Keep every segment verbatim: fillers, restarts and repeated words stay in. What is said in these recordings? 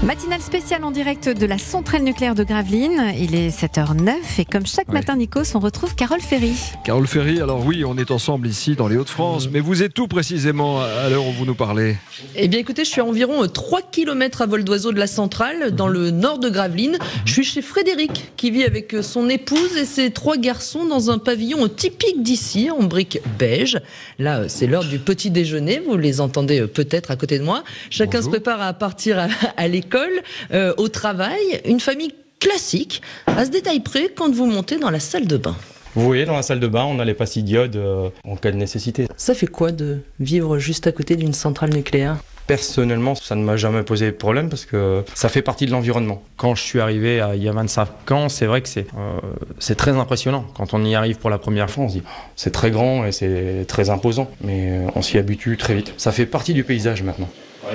Matinale spéciale en direct de la centrale nucléaire de Gravelines. Il est sept heures neuf et comme chaque Ouais. matin, Nikos, on retrouve Carole Ferry. Carole Ferry, alors oui, on est ensemble ici dans les Hauts-de-France, mais vous êtes où précisément à l'heure où vous nous parlez? Eh bien écoutez, je suis à environ trois kilomètres à vol d'oiseau de la centrale, dans le nord de Gravelines. Je suis chez Frédéric, qui vit avec son épouse et ses trois garçons dans un pavillon typique d'ici, en briques beige. Là, c'est l'heure du petit déjeuner, vous les entendez peut-être à côté de moi. Chacun Bonjour. se prépare à partir à, à l'école, euh, au travail. Une famille classique, à ce détail près, quand vous montez dans la salle de bain. Vous voyez, dans la salle de bain, on a les pastilles d'iode euh, en cas de nécessité. Ça fait quoi de vivre juste à côté d'une centrale nucléaire ? Personnellement, ça ne m'a jamais posé de problème parce que ça fait partie de l'environnement. Quand je suis arrivé à, il y a vingt-cinq ans, c'est vrai que c'est euh, c'est très impressionnant. Quand on y arrive pour la première fois, on se dit c'est très grand et c'est très imposant, mais euh, on s'y habitue très vite. Ça fait partie du paysage maintenant.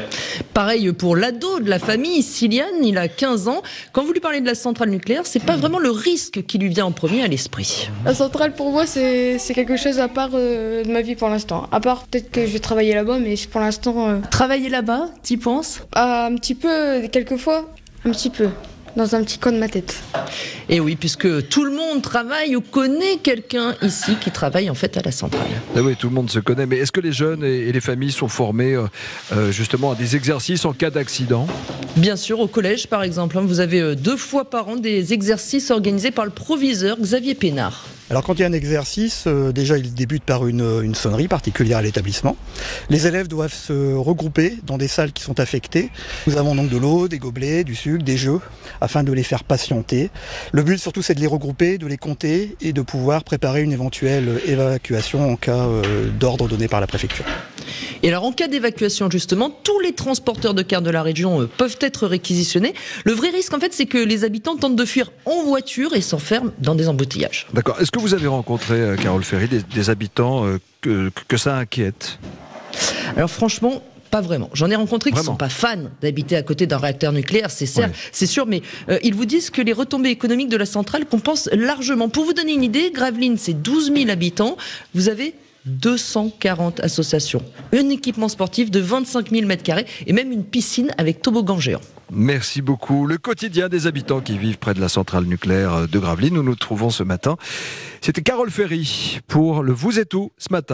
Pareil pour l'ado de la famille, Siliane, il a quinze ans. Quand vous lui parlez de la centrale nucléaire, c'est pas vraiment le risque qui lui vient en premier à l'esprit. La centrale pour moi c'est c'est quelque chose à part euh, de ma vie pour l'instant. À part peut-être que je vais travailler là-bas, mais pour l'instant euh, Travailler là-bas, t'y penses ? un petit peu, quelquefois, un petit peu, dans un petit coin de ma tête. Et oui, puisque tout le monde travaille ou connaît quelqu'un ici qui travaille en fait à la centrale. Ah oui, tout le monde se connaît, mais est-ce que les jeunes et les familles sont formés euh, euh, justement à des exercices en cas d'accident? Bien sûr, au collège par exemple, hein, vous avez euh, deux fois par an des exercices organisés par le proviseur Xavier Pénard. Alors quand il y a un exercice, euh, déjà il débute par une, une sonnerie particulière à l'établissement. Les élèves doivent se regrouper dans des salles qui sont affectées. Nous avons donc de l'eau, des gobelets, du sucre, des jeux, afin de les faire patienter. Le but surtout c'est de les regrouper, de les compter et de pouvoir préparer une éventuelle évacuation en cas euh, d'ordre donné par la préfecture. Et alors en cas d'évacuation justement, tous les transporteurs de cars de la région euh, peuvent être réquisitionnés. Le vrai risque en fait c'est que les habitants tentent de fuir en voiture et s'enferment dans des embouteillages. D'accord. Est-ce que vous avez rencontré, euh, Carole Ferry, des, des habitants euh, que, que ça inquiète? Alors franchement, pas vraiment. J'en ai rencontré qui ne Vraiment sont pas fans d'habiter à côté d'un réacteur nucléaire, c'est certes, Ouais. c'est sûr, mais euh, ils vous disent que les retombées économiques de la centrale compensent largement. Pour vous donner une idée, Gravelines, c'est douze mille habitants. Vous avez deux cent quarante associations, un équipement sportif de vingt-cinq mille mètres carrés et même une piscine avec toboggan géant. Merci beaucoup. Le quotidien des habitants qui vivent près de la centrale nucléaire de Gravelines, nous nous trouvons ce matin. C'était Carole Ferry pour le Vous êtes où ce matin.